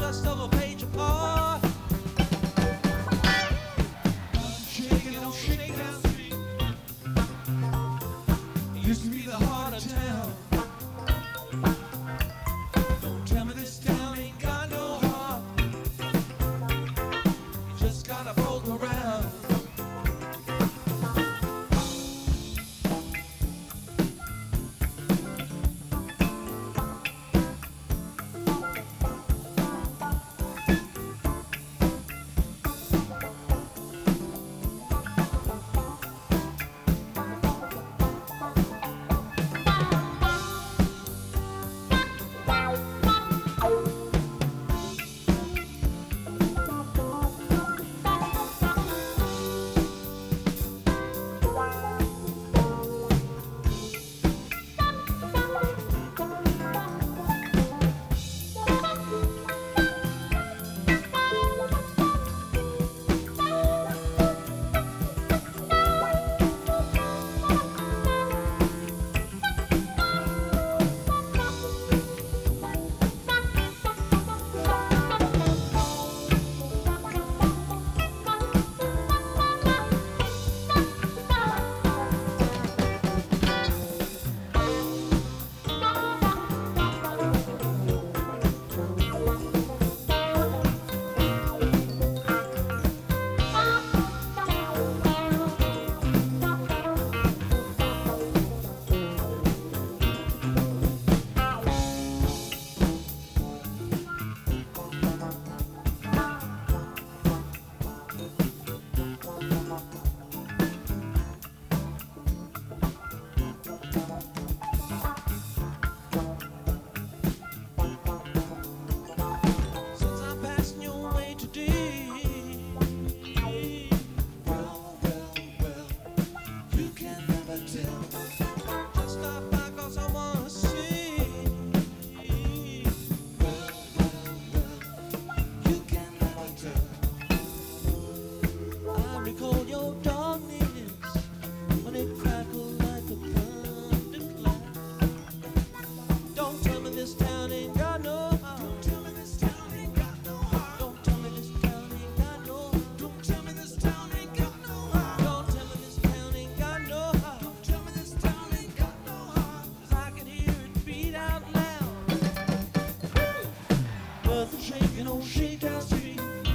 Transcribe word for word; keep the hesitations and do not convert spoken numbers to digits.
just of a page apart. Shaking on Shakedown Street. It used to be the heart of town. Don't tell me this town ain't got no heart. You just gotta poke around. Since I'm passing your way today, well, well, well, you can never tell. Just stop by 'cause I wanna see. Well, well, well, you can never tell. I recall your darkness when it crackled like a thunderclap. Don't tell me this town ain't got no heart. Don't tell me this town ain't got no heart. Don't tell me this town ain't got no heart. Don't tell me this town ain't got no heart. Don't tell me this town ain't got no heart. Don't tell me this town ain't got no heart. 'Cause I can hear it beat out loud. Earth is shaking on Shakedown Street.